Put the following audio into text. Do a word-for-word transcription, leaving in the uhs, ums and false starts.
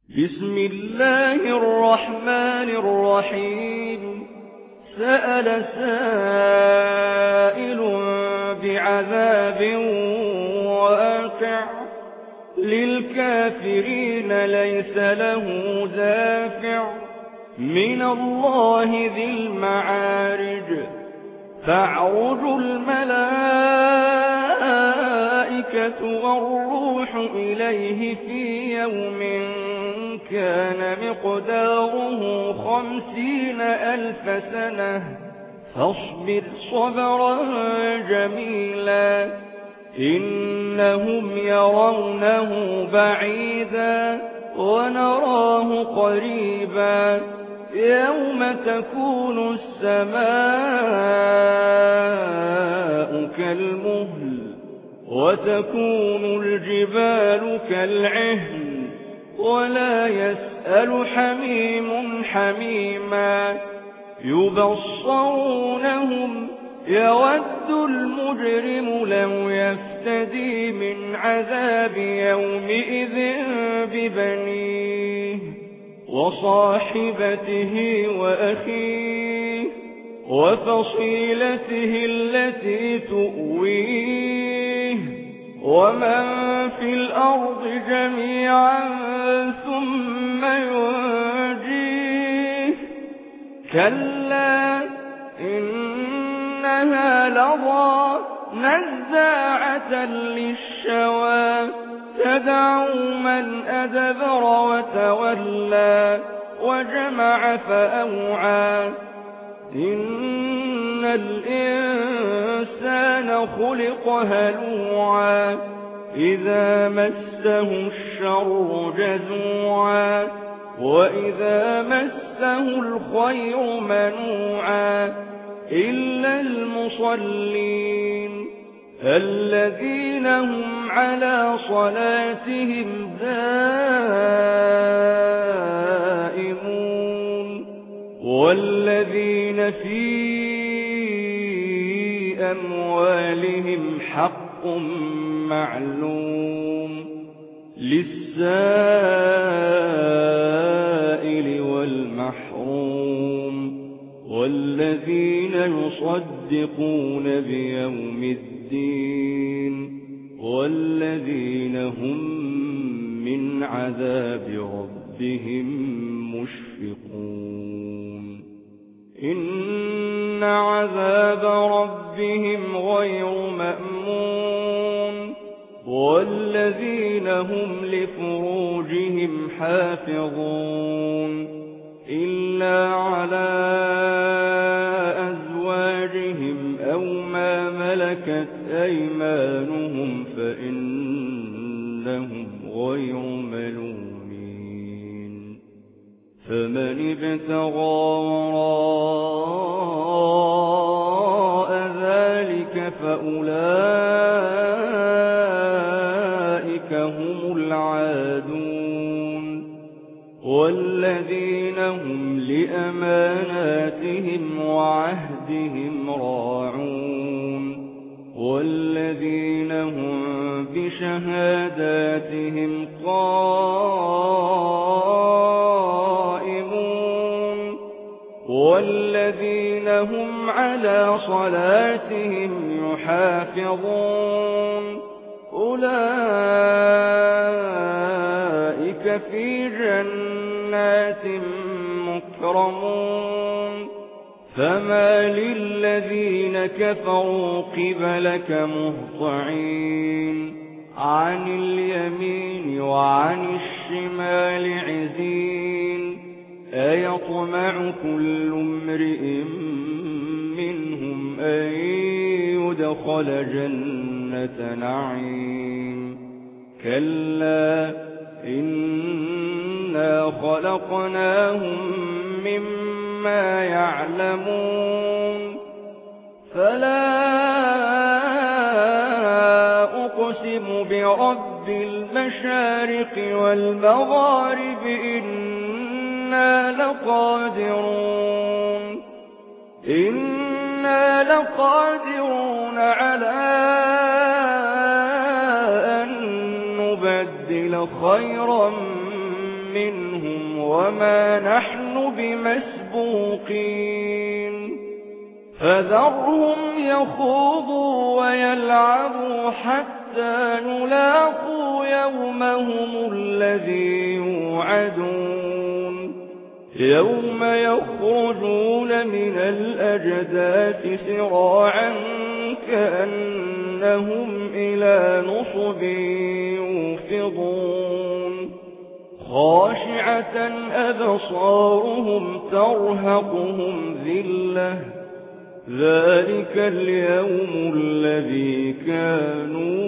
بسم الله الرحمن الرحيم سأل سائل بعذاب واقع للكافرين ليس له دافع من الله ذي المعارج تعرج الملائكة والروح إليه في يوم كان مقداره خمسين ألف سنة فاصبر صبرا جميلا إنهم يرونه بعيدا ونراه قريبا يوم تكون السماء كالمهل وتكون الجبال كالعهن ولا يسأل حميم حميما يبصرونهم يود المجرم لو يفتدي من عذاب يومئذ ببنيه وصاحبته وأخيه وفصيلته التي تؤويه ومن في الأرض جميعا ثم ينجيه كلا إنها لظى نزاعة للشوى تدعو من أدبر وتولى وجمع فأوعى إن الإنسان خلق هلوعا إذا مسه الشر جزوعا وإذا مسه الخير منوعا إلا المصلين الذين هم على صلاتهم دائمون والذين في أموالهم حق معلوم للسائل والمحروم والذين يصدقون بيوم الدين والذين هم من عذاب ربهم مشفقون إن عذاب ربهم غير مأمون والذين هم لفروجهم حافظون إلا على أزواجهم أو ما ملكت أيمانهم فإنهم غير ملومين فمن ابتغى وراء ذلك فأولئك هم العادون والذين هم لأماناتهم وعهدهم راعون والذين هم بشهاداتهم قائمون والذين هم على صلاتهم يحافظون أولئك في جنات مكرمون فما للذين كفروا قبلك مهطعين عن اليمين وعن الشمال عزين أيطمع كل امرئ منهم أن يدخل جنة نعيم كلا إنا خلقناهم مما يعلمون فلا أقسم برب المشارق والمغارب إنا لقادرون إنا لقادرون على أن نبدل خيرا منهم وما نحن بمسبوقين فذرهم يخوضوا ويلعبوا حتى يلاقوا يومهم الذي يوعدون يوم يخرجون من الأجداث سراعا كأنهم إلى نصب يوفضون خاشعة أبصارهم ترهقهم ذلة ذلك اليوم الذي كانوا